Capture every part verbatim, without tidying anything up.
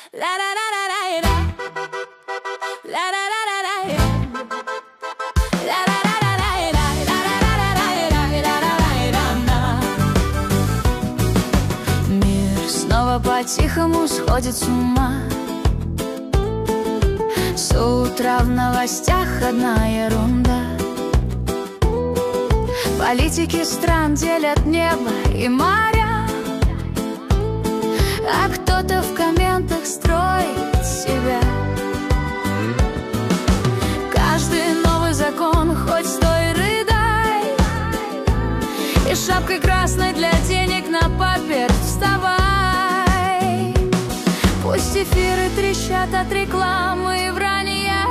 Мир снова по-тихому сходит с ума. С утра в новостях одна ерунда. Политики стран делят небо и моря, а кто-то в комментах строит себя. Каждый новый закон, хоть стой, рыдай, и шапкой красной для денег на папер вставай. Пусть эфиры трещат от рекламы и вранья,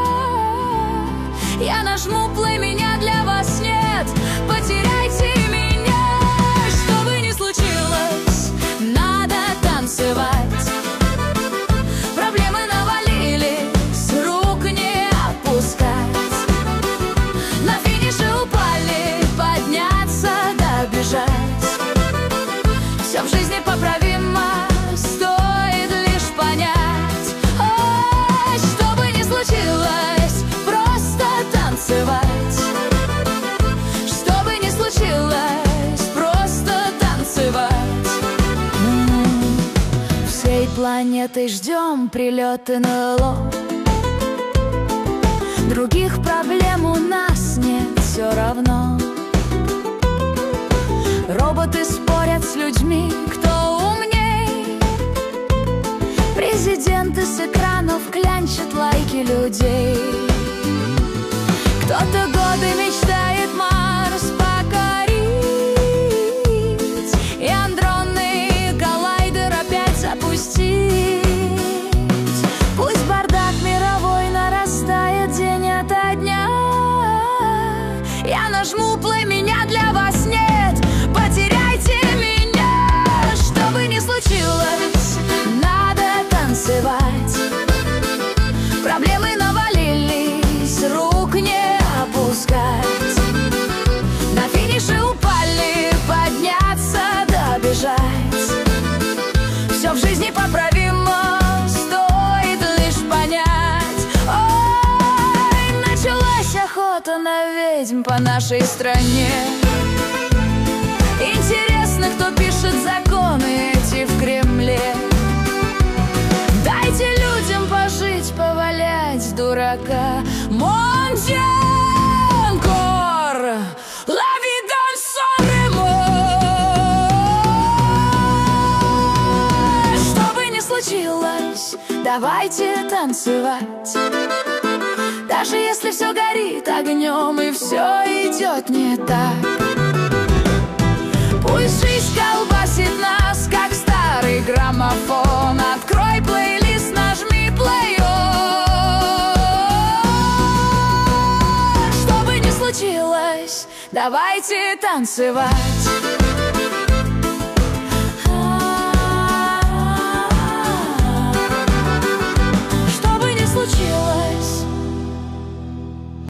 я нажму плей, меня для вас нет. Потеряйте меня, что бы ни случилось, надо танцевать. Проблемы навалились, рук не опускать. На финише упали, подняться, добежать. Все в жизни поправимо, стоит лишь понять. Ой, что бы ни случилось, просто танцевать. Планетой ждем прилет эн эл о. Других проблем у нас нет, все равно. Роботы спорят с людьми, кто умней. Президенты с экранов клянчат лайки людей. Кто-то годы мечтает Марс покорить, и андронный коллайдер опять запустить. Пусть бардак мировой нарастает день ото дня, я нажму плей, меня для вас нет. Потеряйте меня, что бы ни случилось, надо танцевать. Проблемы навалились, рук не опускать. На финише упали, подняться, добежать. Все в жизни поправимо, стоит лишь понять. Ой, началась охота на ведьм по нашей стране. Интересно, кто пишет законы эти в Кремле. Дайте людям пожить, повалять дурака. Монтенкор, la vida en Sanremo. Что бы ни случилось, давайте танцевать. Даже если все горит огнем и все идет не так. Пусть жизнь колбасит нас, как старый граммофон. Открой плейлист, нажми плей. Что бы ни случилось, давайте танцевать.